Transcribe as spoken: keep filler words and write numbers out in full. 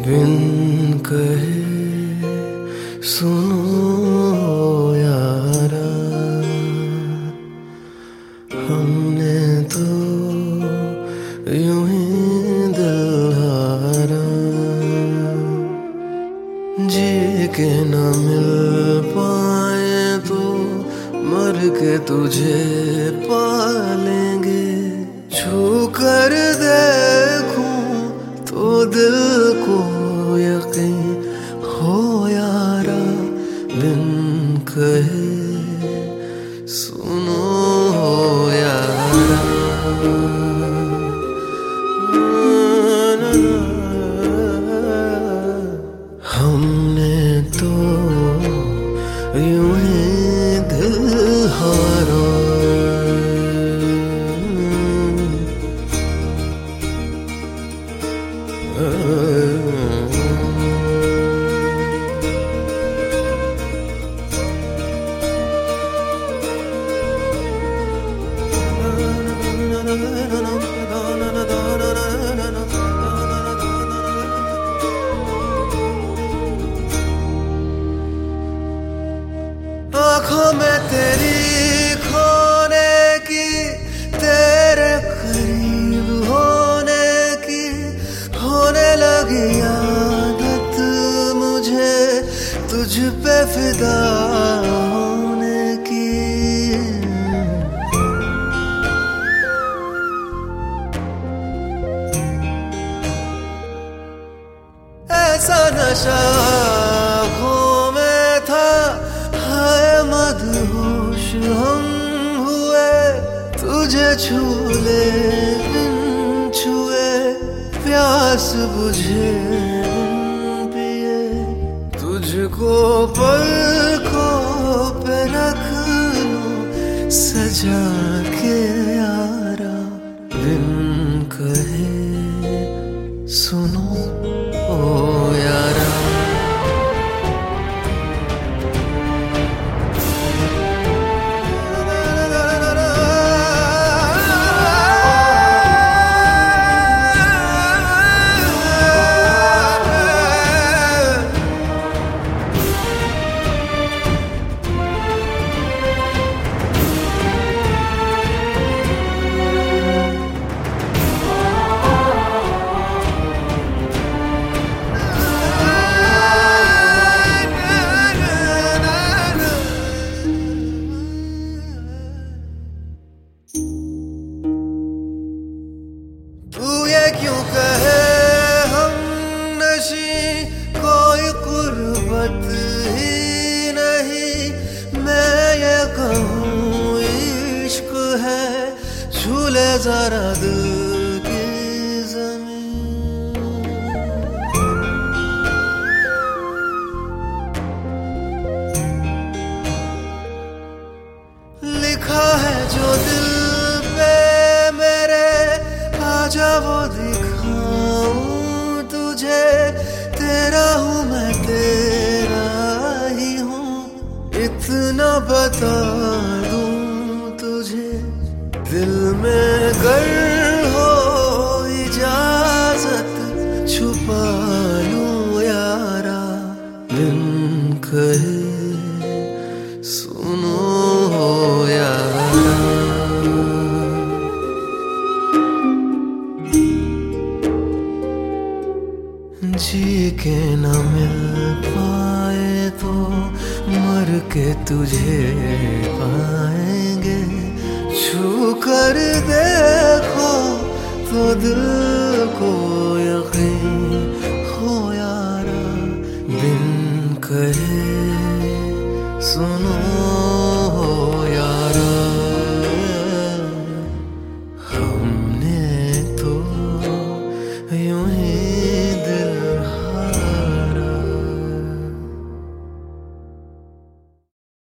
बिन कहे सुनो यारा, हमने तो यूं ही दिल हारा। जी के न मिल पाए तो मर के तुझे पालेंगे। छू कर देखूं तो दिल को यकीन हो यारा, बिन कहे सुनो यारा। हमने तो यूं ही दिल हारा। आँखों में तेरी खोने की, तेरे करीब होने की होने लगी आदत मुझे, तुझ पे फिदा होने की। ऐसा नशा आँखों में था, हाय मदहोश हम हुए, तुझे छू ले बिन छुए, प्यास बुझे बिन पिए। तुझको पलकों पे रख लूं सजा के यारा, बिन कहे सुनो ओ यारा। क्यों कहे हम नशी, कोई कुर्बत ही नहीं। मैं ये कहूँ इश्क है, छू ले जरा दिल की ज़मीन। लिखा है जो दिल पे मेरे, आजा वो दिखाऊं तुझे। तेरा हूँ मैं तेरा ही हूँ, इतना बता दूं तुझे। दिल में गर हो इजाजत, छुपा लूं यारा, बिन कहे सुनो यारा। जी के न मिल पाए तो मर के तुझे पाएंगे। छू कर देखो तो दिल को